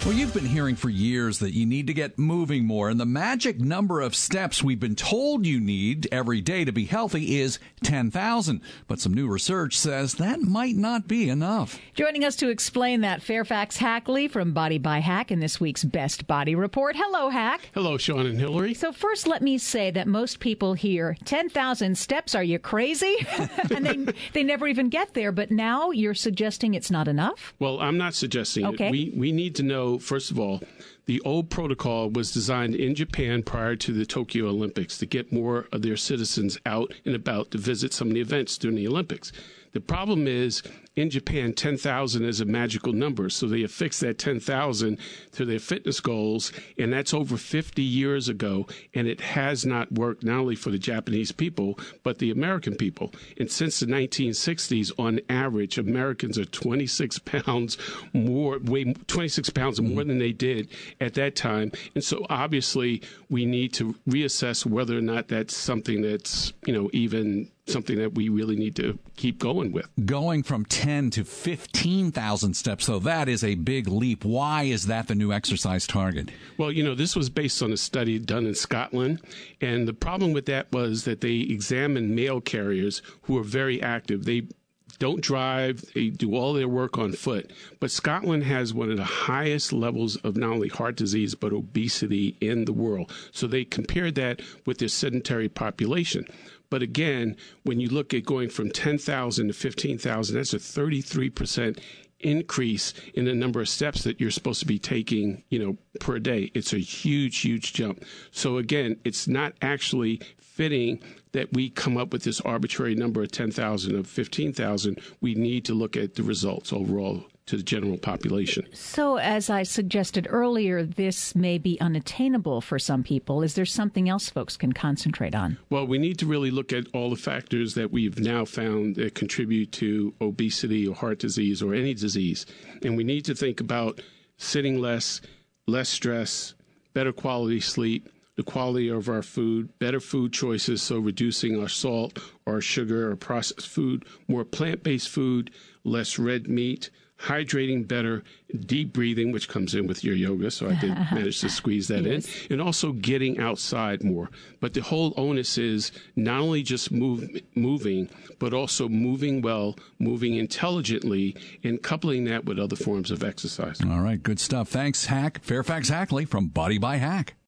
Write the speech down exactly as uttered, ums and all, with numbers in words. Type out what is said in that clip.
Well, you've been hearing for years that you need to get moving more, and the magic number of steps we've been told you need every day to be healthy is ten thousand. But some new research says that might not be enough. Joining us to explain that, Fairfax Hackley from Body by Hack in this week's Best Body Report. Hello, Hack. Hello, Sean and Hillary. So first, let me say that most people hear ten thousand steps. Are you crazy? And they they never even get there. But now you're suggesting it's not enough? Well, I'm not suggesting Okay. it. We, we need to know, first of all, the old protocol was designed in Japan prior to the Tokyo Olympics to get more of their citizens out and about to visit some of the events during the Olympics. The problem is, in Japan, ten thousand is a magical number, so they affixed that ten thousand to their fitness goals, and that's over fifty years ago, and it has not worked not only for the Japanese people, but the American people. And since the nineteen sixties, on average, Americans are twenty-six pounds more, way twenty-six pounds more than they did at that time. And so obviously we need to reassess whether or not that's something that's, you know, even something that we really need to keep going with. Going from ten to fifteen thousand steps, though, that is a big leap. Why is that the new exercise target? Well, you know, this was based on a study done in Scotland, and the problem with that was that they examined mail carriers who are very active. They don't drive, they do all their work on foot. But Scotland has one of the highest levels of not only heart disease, but obesity in the world. So they compared that with their sedentary population. But again, when you look at going from ten thousand to fifteen thousand, that's a thirty-three percent increase in the number of steps that you're supposed to be taking, you know, per day. It's a huge, huge jump. So again, it's not actually fitting that we come up with this arbitrary number of ten thousand or fifteen thousand. We need to look at the results overall to the general population. So, as I suggested earlier, this may be unattainable for some people. Is there something else folks can concentrate on? Well, we need to really look at all the factors that we've now found that contribute to obesity or heart disease or any disease. And we need to think about sitting less, less stress, better quality sleep, the quality of our food, better food choices, so reducing our salt, our sugar, our processed food, more plant-based food, less red meat, hydrating better, deep breathing, which comes in with your yoga, so I did manage to squeeze that yes. in, and also getting outside more. But the whole onus is not only just move, moving, but also moving well, moving intelligently, and coupling that with other forms of exercise. All right, good stuff. Thanks, Hack. Fairfax Hackley from Body by Hack.